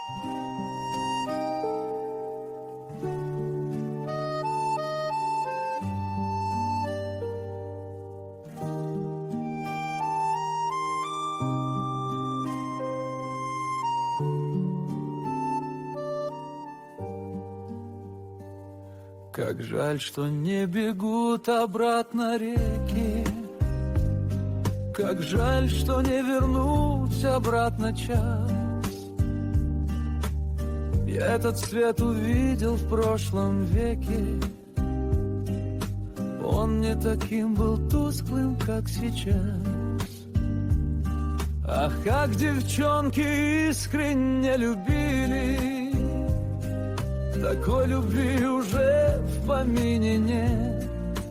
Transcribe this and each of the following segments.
Как жаль, что не бегут обратно реки, как жаль, что не вернуть обратно час. Я этот свет увидел в прошлом веке, он не таким был тусклым, как сейчас. Ах, как девчонки искренне любили, такой любви уже в помине нет.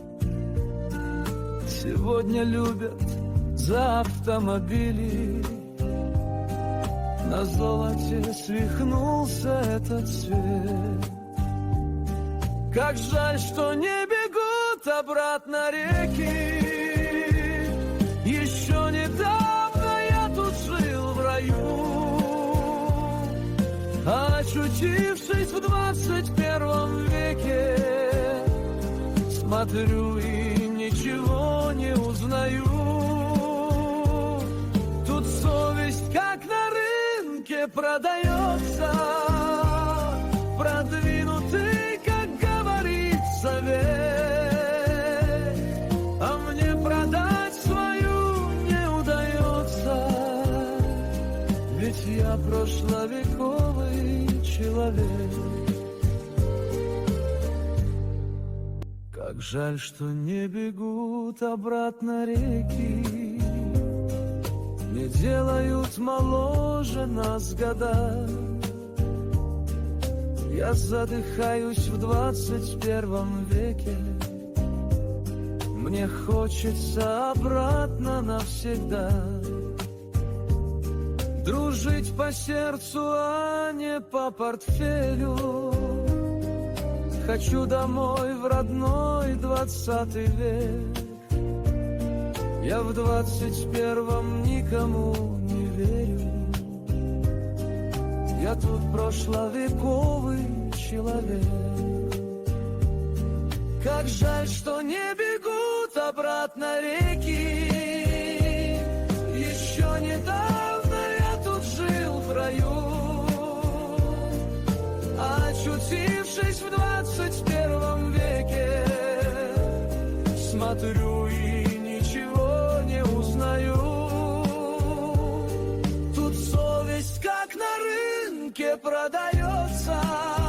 Сегодня любят за автомобили, на золоте свихнулся этот свет. Как жаль, что не бегут обратно реки. Еще недавно я тут жил в раю, очутившись в 21 веке, смотрю и ничего не узнаю. Тут совесть, как на рынке, продается, продвинутый, как говорит совет. А мне продать свою не удается, ведь я прошловековый человек. Как жаль, что не бегут обратно реки, не делают моложе нас года. Я задыхаюсь в 21 веке, мне хочется обратно навсегда. Дружить по сердцу, а не по портфелю. Хочу домой в родной 20 век. Я в 21 никому не верю. Я тут прошловековый человек. Как жаль, что не бегут обратно реки. Еще недавно я тут жил в раю, очутившись в 21 веке, смотрю и ничего не узнаю. Тут совесть, как на рынке, продается,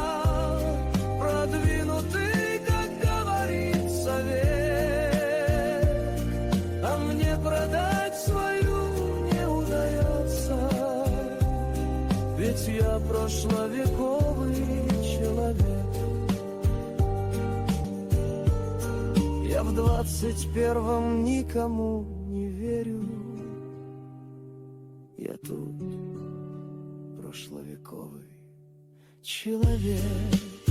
продвинутый, как говорит совет. А мне продать свою не удается, ведь я прошловековый человек. Я в 21 никому не верю. Я тут прошловековый человек.